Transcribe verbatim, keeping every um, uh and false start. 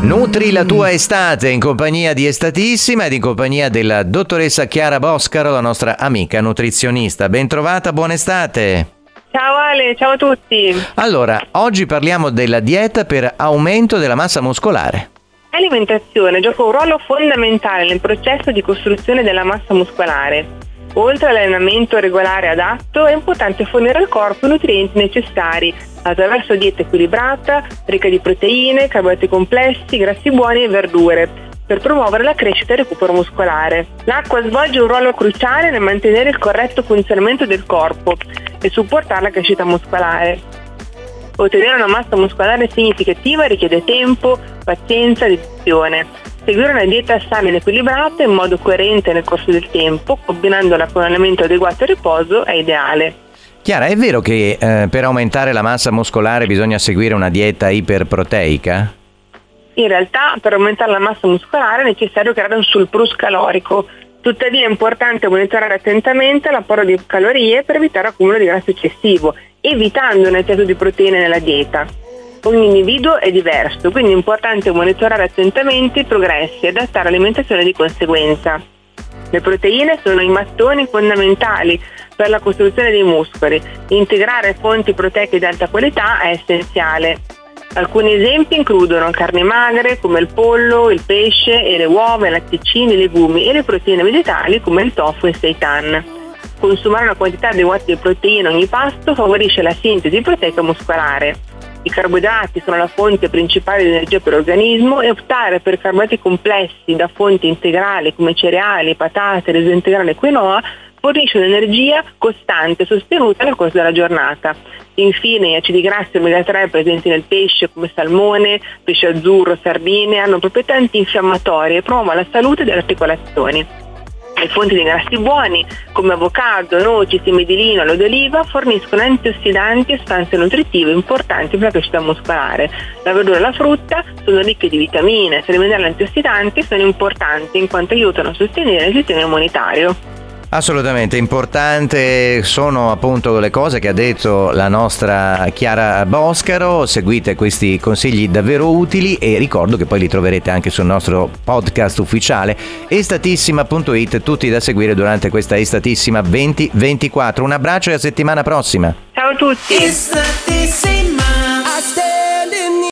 Nutri la tua estate in compagnia di Estatissima ed in compagnia della dottoressa Chiara Boscaro, la nostra amica nutrizionista. Ben trovata, buona estate! Ciao Ale, ciao a tutti! Allora, oggi parliamo della dieta per aumento della massa muscolare. L'alimentazione gioca un ruolo fondamentale nel processo di costruzione della massa muscolare. Oltre all'allenamento regolare adatto, è importante fornire al corpo i nutrienti necessari attraverso dieta equilibrata, ricca di proteine, carboidrati complessi, grassi buoni e verdure, per promuovere la crescita e il recupero muscolare. L'acqua svolge un ruolo cruciale nel mantenere il corretto funzionamento del corpo e supportare la crescita muscolare. Ottenere una massa muscolare significativa richiede tempo, pazienza e dedizione. Seguire una dieta sana ed equilibrata in modo coerente nel corso del tempo, combinandola con un allenamento adeguato e riposo, è ideale. Chiara, è vero che eh, per aumentare la massa muscolare bisogna seguire una dieta iperproteica? In realtà, per aumentare la massa muscolare è necessario creare un surplus calorico. Tuttavia è importante monitorare attentamente l'apporto di calorie per evitare l'accumulo di grasso eccessivo, evitando un eccesso di proteine nella dieta. Ogni individuo è diverso, quindi è importante monitorare attentamente i progressi e adattare l'alimentazione di conseguenza. Le proteine sono i mattoni fondamentali per la costruzione dei muscoli. Integrare fonti proteiche di alta qualità è essenziale. Alcuni esempi includono carni magre come il pollo, il pesce e le uova, i latticini, i legumi e le proteine vegetali come il tofu e il seitan. Consumare una quantità adeguata di proteine ogni pasto favorisce la sintesi proteica muscolare. I carboidrati sono la fonte principale di energia per l'organismo e optare per carboidrati complessi da fonti integrali come cereali, patate, riso integrale e quinoa fornisce un'energia costante e sostenuta nel corso della giornata. Infine, gli acidi grassi omega tre presenti nel pesce come salmone, pesce azzurro, sardine hanno proprietà antinfiammatorie e promuovono la salute delle articolazioni. Le fonti di grassi buoni, come avocado, noci, semi di lino, olio d'oliva, forniscono antiossidanti e sostanze nutritive importanti per la crescita muscolare. La verdura e la frutta sono ricche di vitamine, se alimentari antiossidanti sono importanti in quanto aiutano a sostenere il sistema immunitario. Assolutamente importante, sono appunto le cose che ha detto la nostra Chiara Boscaro. Seguite questi consigli davvero utili e ricordo che poi li troverete anche sul nostro podcast ufficiale estatissima punto it, tutti da seguire durante questa Estatissima venti ventiquattro. Un abbraccio e a settimana prossima. Ciao a tutti.